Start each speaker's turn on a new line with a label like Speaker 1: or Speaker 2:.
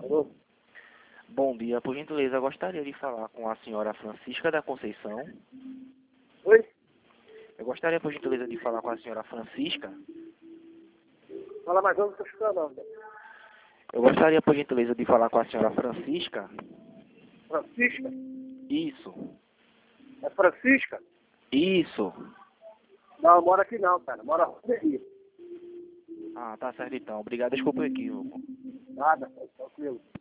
Speaker 1: Alô?
Speaker 2: Bom dia, por gentileza, eu gostaria de falar com a senhora Francisca da Conceição.
Speaker 1: Oi?
Speaker 2: Eu gostaria, por gentileza, de falar com a senhora Francisca.
Speaker 1: Fala mais alto, não estou escutando não.
Speaker 2: Eu gostaria, por gentileza, de falar com a senhora Francisca.
Speaker 1: Francisca?
Speaker 2: Isso.
Speaker 1: É Francisca?
Speaker 2: Isso.
Speaker 1: Não, mora aqui não, cara. Mora na roderia.
Speaker 2: Ah, tá certo então. Obrigado, desculpa o equívoco.
Speaker 1: Nada, tranquilo.